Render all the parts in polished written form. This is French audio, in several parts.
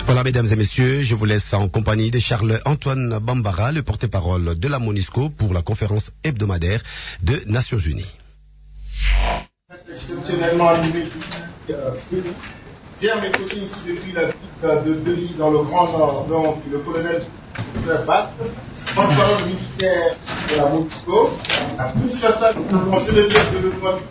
Voilà, mesdames et messieurs, je vous laisse en compagnie de Charles-Antoine Bambara, le porte-parole de la MONUSCO pour la conférence hebdomadaire de Nations Unies. Exceptionnellement animé. J'ai à mes côtés ici depuis la ville de Delhi dans le Grand Nord, donc le colonel Bat, porte-parole militaire de la MONUSCO, à Kinshasa, je le dis de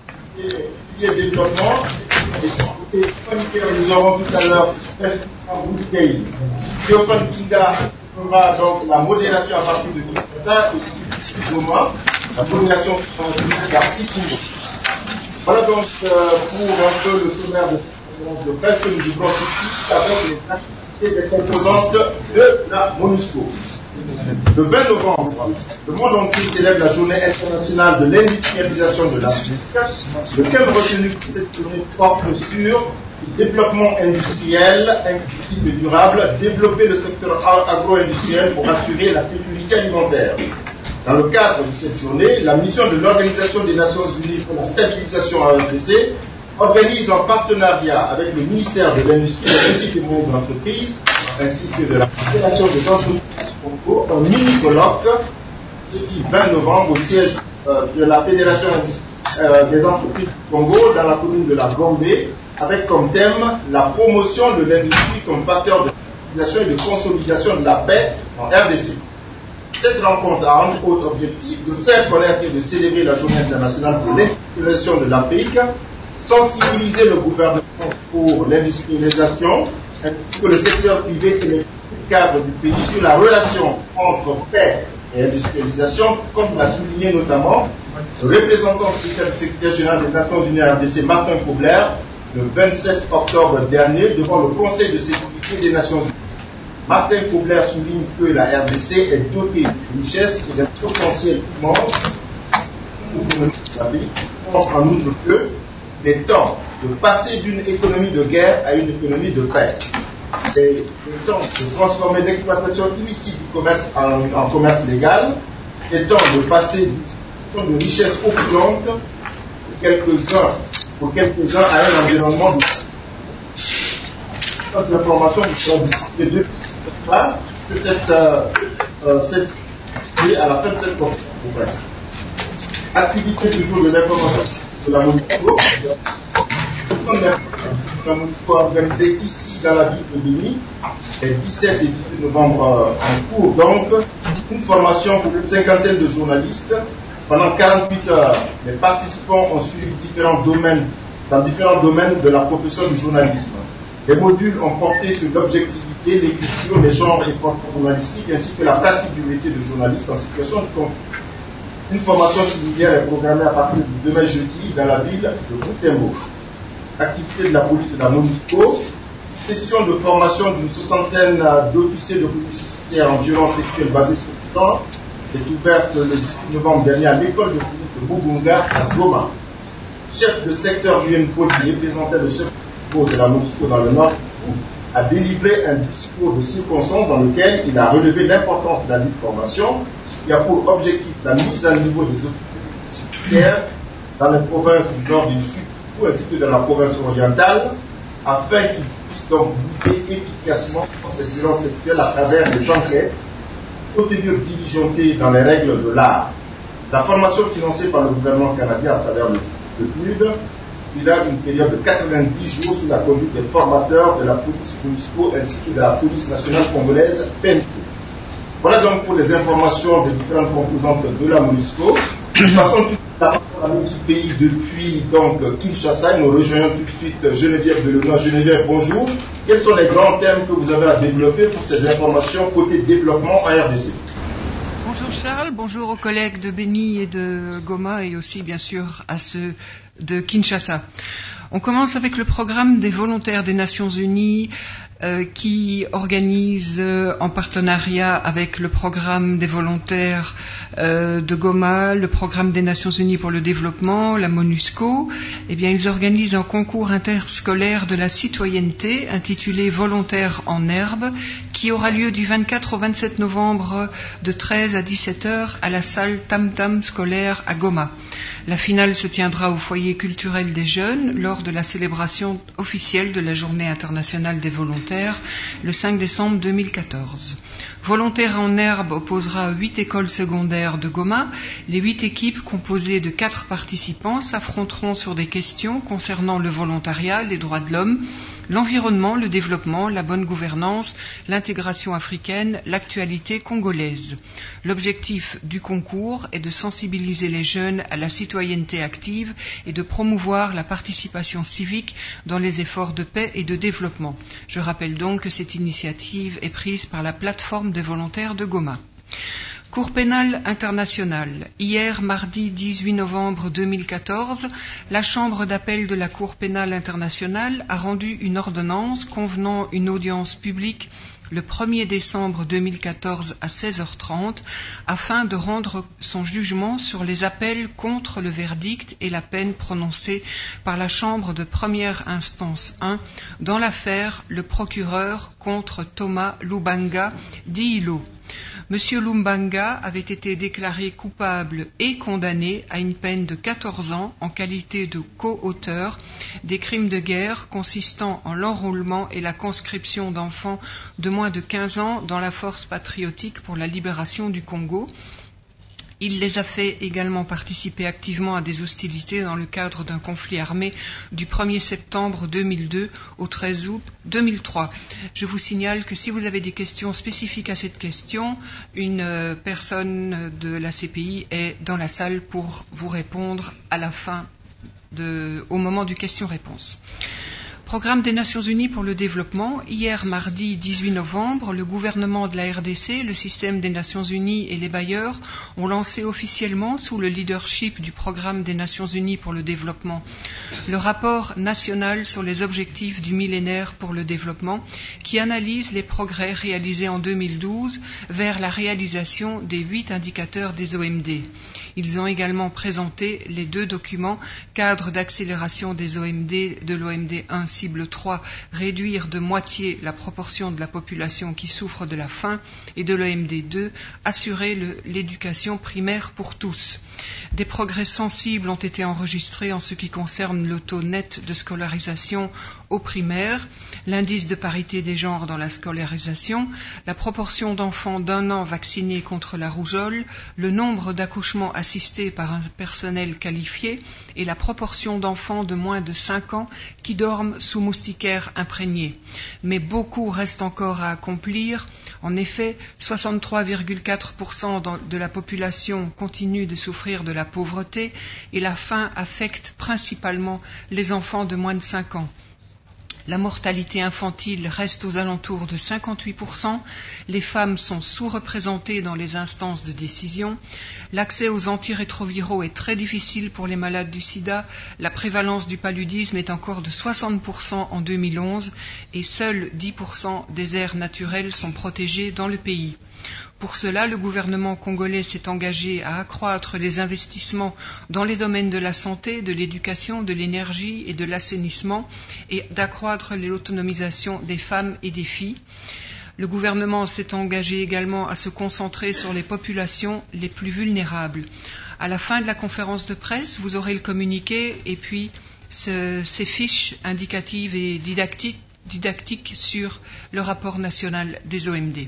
le développement, et côté humanitaire, nous aurons tout à l'heure Bouteille. Théophane Kinga fera donc la modération à partir de Kinshasa et Goma, la modération par 6 cours. Voilà donc pour un peu le sommaire de presse que nous devons suivre avec les activités des composantes de la MONUSCO. Le 20 novembre, le monde entier célèbre la journée internationale de l'industrialisation de l'Afrique. Le thème retenu pour cette journée porte sur le développement industriel, inclusif et durable, développer le secteur agro-industriel pour assurer la sécurité alimentaire. Dans le cadre de cette journée, la mission de l'Organisation des Nations Unies pour la stabilisation à RDC organise en partenariat avec le ministère de l'Industrie, des petites et moyennes entreprises, ainsi que de la Fédération des entreprises du Congo, un mini-colloque, jeudi 20 novembre, au siège de la Fédération des entreprises du Congo, dans la commune de la Gombe, avec comme thème la promotion de l'industrie comme facteur de stabilisation et de consolidation de la paix en RDC. Cette rencontre a entre autres objectif de faire connaître et de célébrer la journée internationale pour l'industrialisation de l'Afrique, sensibiliser le gouvernement pour l'industrialisation, ainsi que le secteur privé et les cadres du pays sur la relation entre paix et industrialisation, comme l'a souligné notamment le représentant spécial du secrétaire général des Nations Unies à RDC, Martin Kobler, le 27 octobre dernier, devant le Conseil de sécurité des Nations Unies. Martin Kobler souligne que la RDC est dotée de richesses et d'un potentiel immense en outre que les temps de passer d'une économie de guerre à une économie de paix. Et le temps de transformer l'exploitation illicite du commerce en commerce légal, les temps de passer d'une situation de richesse opulente pour quelques-uns à un environnement de l'information qui sera discutée depuis à la fin de cette conférence. Activité toujours de l'information de la MONUSCO. La MONUSCO a organisé ici dans la ville de Béni, les 17 et 18 novembre en cours, donc une formation pour une cinquantaine de journalistes. Pendant 48 heures, les participants ont suivi dans différents domaines de la profession du journalisme. Les modules ont porté sur l'objectivité, l'écriture, les genres et formes journalistiques, ainsi que la pratique du métier de journaliste en situation de conflit. Une formation similaire est programmée à partir de demain jeudi dans la ville de Butembo. Activité de la police de la MONUSCO, session de formation d'une soixantaine d'officiers de police judiciaire en violence sexuelle basée sur le sang est ouverte le 18 novembre dernier à l'école de police de Bobunga à Goma. Chef de secteur UNPO qui représentait le chef de la MONUSCO dans le Nord a délivré un discours de circonstance dans lequel il a relevé l'importance de la dite formation qui a pour objectif la mise à niveau des officiers judiciaires dans les provinces du Nord et du Sud ainsi que dans la province orientale afin qu'ils puissent donc lutter efficacement contre ces violences sexuelles à travers des enquêtes, procédures diligentées dans les règles de l'art. La formation financée par le gouvernement canadien à travers le PNUD, il a une période de 90 jours sous la conduite des formateurs de la police MONUSCO ainsi que de la police nationale congolaise PNC. Voilà donc pour les informations des différentes composantes de la MONUSCO. Nous passons tout à l'équipe pays depuis donc Kinshasa. Nous rejoignons tout de suite Geneviève Delenoy. Geneviève, bonjour. Quels sont les grands thèmes que vous avez à développer pour ces informations côté développement en RDC? Bonjour Charles, bonjour aux collègues de Béni et de Goma et aussi bien sûr à ceux de Kinshasa. On commence avec le programme des volontaires des Nations Unies qui organise en partenariat avec le programme des volontaires de Goma, le programme des Nations Unies pour le développement, la MONUSCO. Eh bien, ils organisent un concours interscolaire de la citoyenneté intitulé Volontaires en herbe qui aura lieu du 24 au 27 novembre de 13 à 17 heures à la salle Tam Tam scolaire à Goma. La finale se tiendra au foyer et culturelle des jeunes lors de la célébration officielle de la Journée internationale des volontaires le 5 décembre 2014. Volontaires en herbe opposera 8 écoles secondaires de Goma. Les 8 équipes composées de 4 participants s'affronteront sur des questions concernant le volontariat, les droits de l'homme, l'environnement, le développement, la bonne gouvernance, l'intégration africaine, l'actualité congolaise. L'objectif du concours est de sensibiliser les jeunes à la citoyenneté active et de promouvoir la participation civique dans les efforts de paix et de développement. Je rappelle donc que cette initiative est prise par la plateforme des volontaires de Goma. Cour pénale internationale. Hier, mardi 18 novembre 2014, la Chambre d'appel de la Cour pénale internationale a rendu une ordonnance convenant une audience publique le 1er décembre 2014 à 16h30 afin de rendre son jugement sur les appels contre le verdict et la peine prononcée par la Chambre de première instance 1 dans l'affaire Le procureur contre Thomas Lubanga d'Ilo. Monsieur Lumbanga avait été déclaré coupable et condamné à une peine de 14 ans en qualité de co-auteur des crimes de guerre consistant en l'enrôlement et la conscription d'enfants de moins de 15 ans dans la force patriotique pour la libération du Congo. Il les a fait également participer activement à des hostilités dans le cadre d'un conflit armé du 1er septembre 2002 au 13 août 2003. Je vous signale que si vous avez des questions spécifiques à cette question, une personne de la CPI est dans la salle pour vous répondre à la fin, au moment du question-réponse. Programme des Nations Unies pour le développement. Hier, mardi 18 novembre, le gouvernement de la RDC, le système des Nations Unies et les bailleurs ont lancé officiellement, sous le leadership du Programme des Nations Unies pour le développement, le rapport national sur les objectifs du millénaire pour le développement, qui analyse les progrès réalisés en 2012 vers la réalisation des 8 indicateurs des OMD. Ils ont également présenté les 2 documents cadre d'accélération des OMD de l'OMD 1 cible 3, réduire de moitié la proportion de la population qui souffre de la faim, et de l'OMD 2, assurer l'éducation primaire pour tous. Des progrès sensibles ont été enregistrés en ce qui concerne le taux net de scolarisation au primaire, l'indice de parité des genres dans la scolarisation, la proportion d'enfants d'1 an vaccinés contre la rougeole, le nombre d'accouchements assistés par un personnel qualifié et la proportion d'enfants de moins de 5 ans qui dorment sous moustiquaires imprégnés. Mais beaucoup reste encore à accomplir. En effet, 63,4% de la population continue de souffrir de la pauvreté et la faim affecte principalement les enfants de moins de 5 ans. La mortalité infantile reste aux alentours de 58%, les femmes sont sous-représentées dans les instances de décision, l'accès aux antirétroviraux est très difficile pour les malades du sida, la prévalence du paludisme est encore de 60% en 2011 et seuls 10% des aires naturelles sont protégées dans le pays. Pour cela, le gouvernement congolais s'est engagé à accroître les investissements dans les domaines de la santé, de l'éducation, de l'énergie et de l'assainissement et d'accroître l'autonomisation des femmes et des filles. Le gouvernement s'est engagé également à se concentrer sur les populations les plus vulnérables. À la fin de la conférence de presse, vous aurez le communiqué et puis ces fiches indicatives et didactiques sur le rapport national des OMD.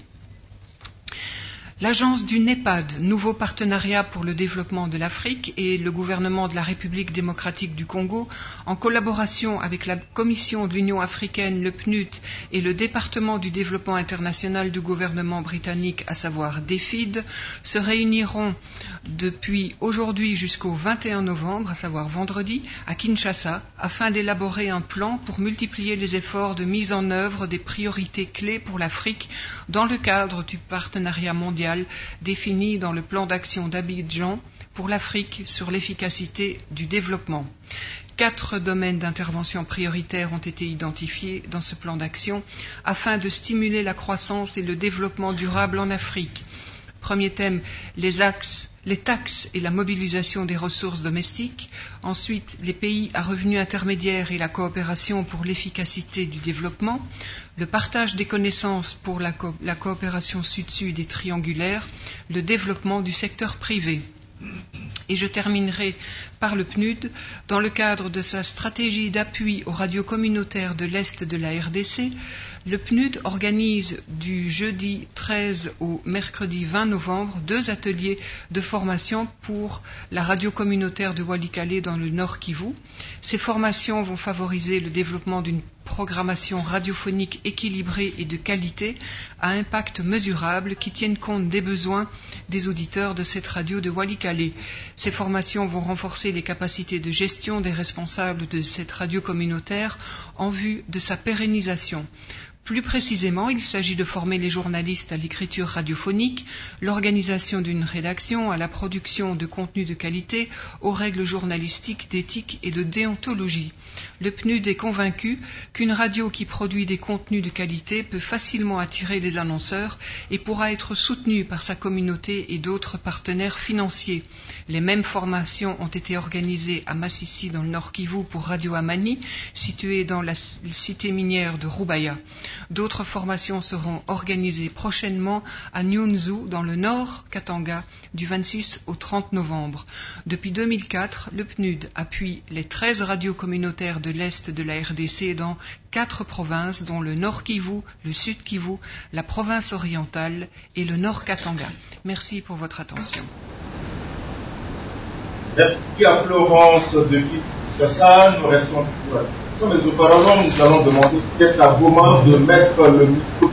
L'agence du NEPAD, nouveau partenariat pour le développement de l'Afrique, et le gouvernement de la République démocratique du Congo, en collaboration avec la Commission de l'Union africaine, le PNUD et le département du développement international du gouvernement britannique, à savoir DFID, se réuniront depuis aujourd'hui jusqu'au 21 novembre, à savoir vendredi, à Kinshasa, afin d'élaborer un plan pour multiplier les efforts de mise en œuvre des priorités clés pour l'Afrique dans le cadre du partenariat mondial défini dans le plan d'action d'Abidjan pour l'Afrique sur l'efficacité du développement. 4 domaines d'intervention prioritaires ont été identifiés dans ce plan d'action afin de stimuler la croissance et le développement durable en Afrique. Premier thème, les taxes et la mobilisation des ressources domestiques. Ensuite, les pays à revenus intermédiaires et la coopération pour l'efficacité du développement. Le partage des connaissances pour la coopération sud-sud et triangulaire. Le développement du secteur privé. Et je terminerai par le PNUD. Dans le cadre de sa stratégie d'appui aux radios communautaires de l'Est de la RDC, le PNUD organise du jeudi 13 au mercredi 20 novembre 2 ateliers de formation pour la radio communautaire de Walikale dans le Nord Kivu. Ces formations vont favoriser le développement d'une programmation radiophonique équilibrée et de qualité à impact mesurable qui tienne compte des besoins des auditeurs de cette radio de Walikale. Ces formations vont renforcer les capacités de gestion des responsables de cette radio communautaire en vue de sa pérennisation. Plus précisément, il s'agit de former les journalistes à l'écriture radiophonique, l'organisation d'une rédaction, à la production de contenus de qualité, aux règles journalistiques, d'éthique et de déontologie. Le PNUD est convaincu qu'une radio qui produit des contenus de qualité peut facilement attirer les annonceurs et pourra être soutenue par sa communauté et d'autres partenaires financiers. Les mêmes formations ont été organisées à Massissi dans le Nord Kivu pour Radio Amani, située dans la cité minière de Rubaya. D'autres formations seront organisées prochainement à Nyunzu, dans le Nord Katanga, du 26 au 30 novembre. Depuis 2004, le PNUD appuie les 13 radios communautaires de l'Est de la RDC dans 4 provinces, dont le Nord Kivu, le Sud Kivu, la province orientale et le Nord Katanga. Merci pour votre attention. Merci à Florence de Kinshasa. Nous restons mais auparavant, nous allons demander peut-être à Goma de mettre le micro.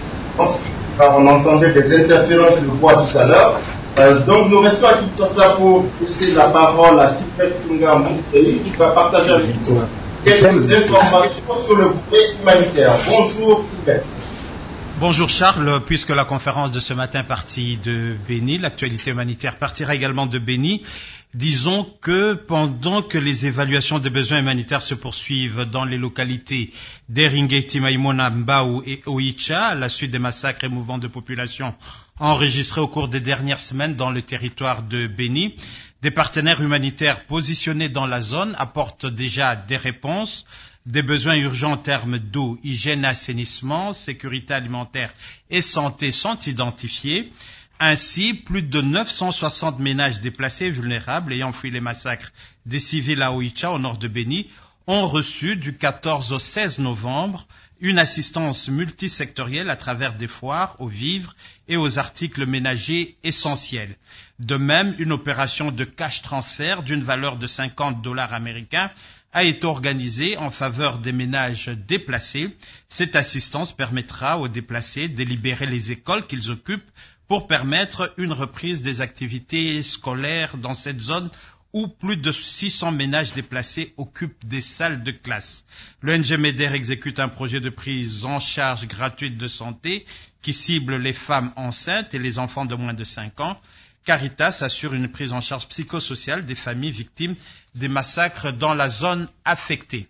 On entendait des interférences de voix tout à l'heure. Donc nous restons à Kinshasa pour laisser la parole à Sylvestre Tunga Moukei qui va partager avec nous quelques informations sur le volet humanitaire. Bonjour Sylvestre. Bonjour Charles, puisque la conférence de ce matin partit de Béni, l'actualité humanitaire partira également de Béni. Disons que pendant que les évaluations des besoins humanitaires se poursuivent dans les localités d'Eringeti, Maïmona, Mbao et Oicha, à la suite des massacres et mouvements de population enregistrés au cours des dernières semaines dans le territoire de Béni, des partenaires humanitaires positionnés dans la zone apportent déjà des réponses. Des besoins urgents en termes d'eau, hygiène, assainissement, sécurité alimentaire et santé sont identifiés. Ainsi, plus de 960 ménages déplacés et vulnérables ayant fui les massacres des civils à Oicha, au nord de Béni, ont reçu du 14 au 16 novembre une assistance multisectorielle à travers des foires aux vivres et aux articles ménagers essentiels. De même, une opération de cash transfert d'une valeur de $50 américains a été organisée en faveur des ménages déplacés. Cette assistance permettra aux déplacés de libérer les écoles qu'ils occupent pour permettre une reprise des activités scolaires dans cette zone où plus de 600 ménages déplacés occupent des salles de classe. L'ONG MEDER exécute un projet de prise en charge gratuite de santé qui cible les femmes enceintes et les enfants de moins de 5 ans. Caritas assure une prise en charge psychosociale des familles victimes des massacres dans la zone affectée.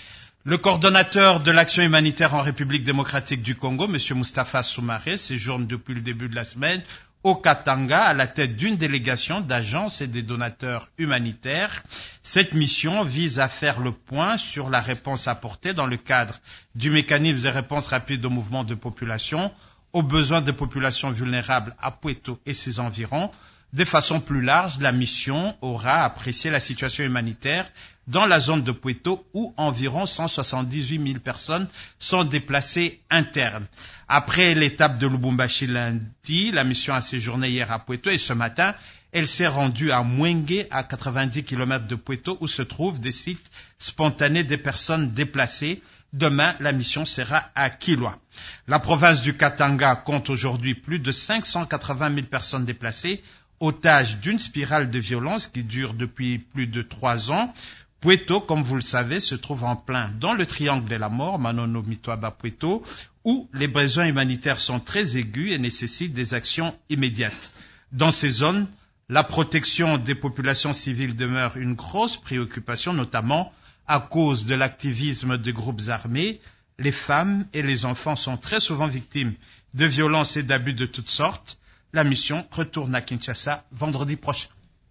Le coordonnateur de l'action humanitaire en République démocratique du Congo, M. Moustapha Soumaré, séjourne depuis le début de la semaine au Katanga à la tête d'une délégation d'agences et des donateurs humanitaires. Cette mission vise à faire le point sur la réponse apportée dans le cadre du mécanisme de réponse rapide au mouvement de population aux besoins des populations vulnérables à Pweto et ses environs. De façon plus large, la mission aura apprécié la situation humanitaire dans la zone de Pweto où environ 178 000 personnes sont déplacées internes. Après l'étape de Lubumbashi lundi, la mission a séjourné hier à Pweto et ce matin, elle s'est rendue à Mwenge, à 90 km de Pweto, où se trouvent des sites spontanés des personnes déplacées. Demain, la mission sera à Kilwa. La province du Katanga compte aujourd'hui plus de 580 000 personnes déplacées, otages d'une spirale de violence qui dure depuis plus de 3 ans. Pweto, comme vous le savez, se trouve en plein dans le triangle de la mort, Manono, Mitwaba, Pweto, où les besoins humanitaires sont très aigus et nécessitent des actions immédiates. Dans ces zones, la protection des populations civiles demeure une grosse préoccupation, notamment à cause de l'activisme de groupes armés. Les femmes et les enfants sont très souvent victimes de violences et d'abus de toutes sortes. La mission retourne à Kinshasa vendredi prochain.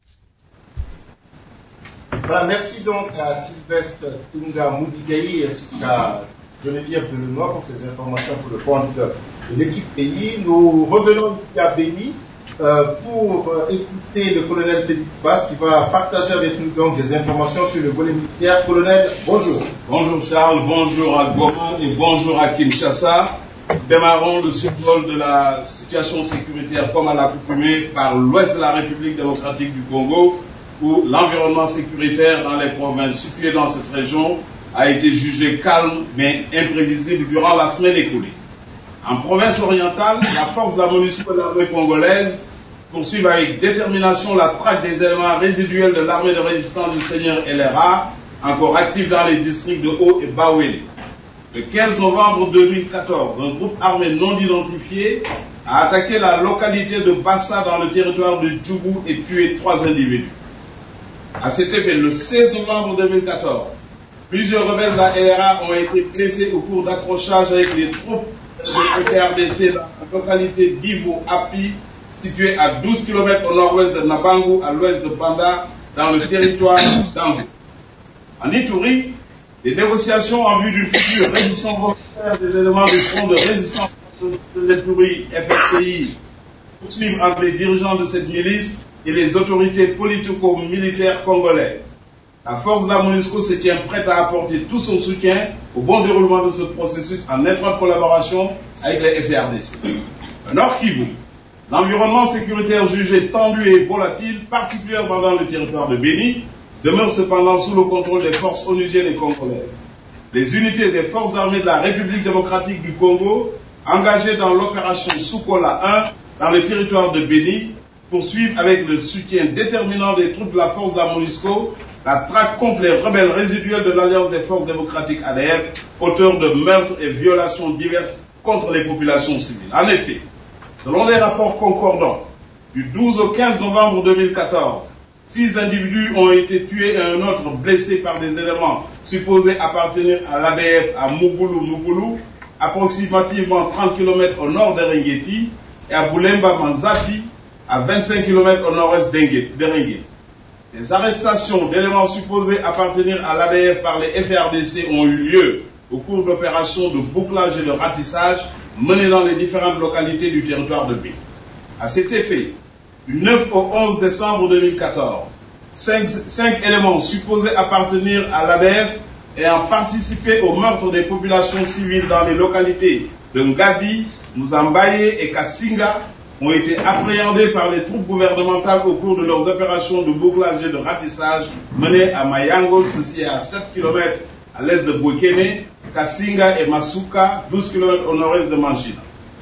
Voilà, merci donc à Sylvestre Tunga Moukei ainsi qu'à Geneviève Delenoy pour ces informations pour le compte de l'équipe pays. Nous revenons ici à Béni pour écouter le colonel Félix Basse qui va partager avec nous donc des informations sur le volet militaire. Colonel, bonjour. Bonjour Charles, bonjour à Goma et bonjour à Kinshasa. Démarrons le survol de la situation sécuritaire comme à l'accoutumée par l'ouest de la République démocratique du Congo, où l'environnement sécuritaire dans les provinces situées dans cette région a été jugé calme mais imprévisible durant la semaine écoulée. En province orientale, la force de la MONUSCO et l'armée congolaise poursuivent avec détermination la traque des éléments résiduels de l'armée de résistance du Seigneur LRA, encore active dans les districts de Haut et Bawele. Le 15 novembre 2014, un groupe armé non identifié a attaqué la localité de Bassa dans le territoire de Djougou et tué 3 individus. À cet effet, le 16 novembre 2014, plusieurs rebelles de la LRA ont été blessés au cours d'accrochages avec les troupes de PRDC dans la localité d'Ivo-Api, située à 12 km au nord-ouest de Nabangu, à l'ouest de Banda, dans le territoire d'Ambo. En Ituri, les négociations en vue d'une future réduction volontaire des éléments du front de résistance de l'Ituri, FFPI, poursuivent entre les dirigeants de cette milice et les autorités politico-militaires congolaises. La force de la MONUSCO se tient prête à apporter tout son soutien au bon déroulement de ce processus en étroite collaboration avec les FARDC. Au Nord Kivu, l'environnement sécuritaire jugé tendu et volatile, particulièrement dans le territoire de Béni, demeure cependant sous le contrôle des forces onusiennes et congolaises. Les unités des forces armées de la République démocratique du Congo, engagées dans l'opération Soukola 1 dans le territoire de Béni, poursuivent avec le soutien déterminant des troupes de la force de la MONUSCO la traque contre les rebelles résiduels de l'Alliance des forces démocratiques ADF, auteurs de meurtres et violations diverses contre les populations civiles. En effet, selon les rapports concordants, du 12 au 15 novembre 2014, 6 individus ont été tués et un autre blessé par des éléments supposés appartenir à l'ADF à Mugulu, approximativement 30 km au nord d'Eringeti, et à Boulemba Manzati, à 25 km au nord-est d'Eringeti. Les arrestations d'éléments supposés appartenir à l'ADF par les FARDC ont eu lieu au cours d'opérations de bouclage et de ratissage menées dans les différentes localités du territoire de Béni. À cet effet, du 9 au 11 décembre 2014, 5 éléments supposés appartenir à l'ADF ayant participé au meurtre des populations civiles dans les localités de Ngadi, Muzambaye et Kassinga ont été appréhendés par les troupes gouvernementales au cours de leurs opérations de bouclage et de ratissage menées à Mayango, ceci est à 7 km à l'est de Bwekene, Kassinga et Masuka, 12 km au nord-est de Manjina.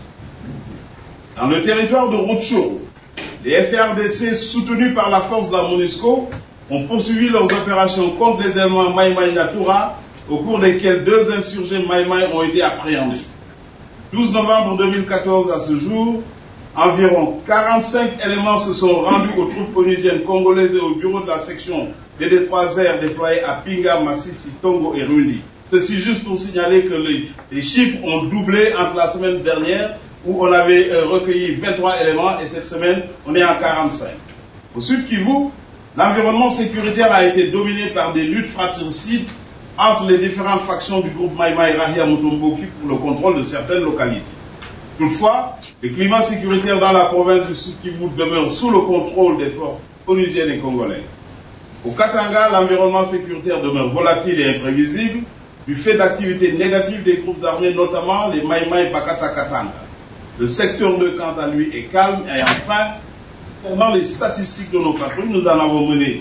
Dans le territoire de Rutshuru, les FARDC soutenus par la force de la MONUSCO ont poursuivi leurs opérations contre les éléments Maïmaï Natura, au cours desquels 2 insurgés Maïmaï ont été appréhendés. 12 novembre 2014 à ce jour, environ 45 éléments se sont rendus aux troupes onusiennes congolaises et au bureau de la section DD3R déployés à Pinga, Massissi, Tongo et Rundi. Ceci juste pour signaler que les chiffres ont doublé entre la semaine dernière où on avait recueilli 23 éléments et cette semaine on est en 45. Au Sud Kivu, l'environnement sécuritaire a été dominé par des luttes fratricides entre les différentes factions du groupe Maïmaï Rahia Mutomboki pour le contrôle de certaines localités. Toutefois, le climat sécuritaire dans la province du Sud Kivu demeure sous le contrôle des forces onusiennes et congolaises. Au Katanga, l'environnement sécuritaire demeure volatile et imprévisible du fait d'activités négatives des groupes armés, notamment les Maïmaï Bakata Katanga. Le secteur 2, quant à lui, est calme et enfin, concernant les statistiques de nos patrouilles, nous en avons mené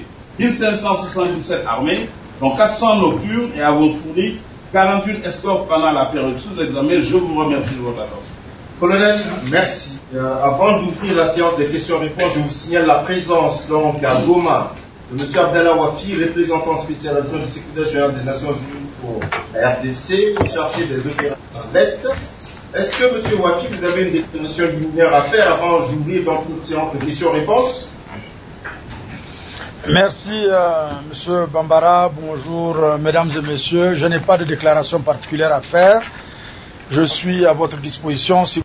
1577 armées, dont 400 nocturnes et avons fourni 48 escortes pendant la période sous examen. Je vous remercie de votre attention. Colonel, merci. Avant d'ouvrir la séance des questions-réponses, je vous signale la présence donc à Goma de M. Abdallah Wafi, représentant spécial adjoint du secrétaire général des Nations Unies pour la RDC, chargé des opérations à l'Est. Est-ce que M. Wafi, vous avez une déclaration liminaire à faire avant d'ouvrir dans toute séance de questions-réponses? Merci, M. Bambara. Bonjour, mesdames et messieurs. Je n'ai pas de déclaration particulière à faire. Je suis à votre disposition.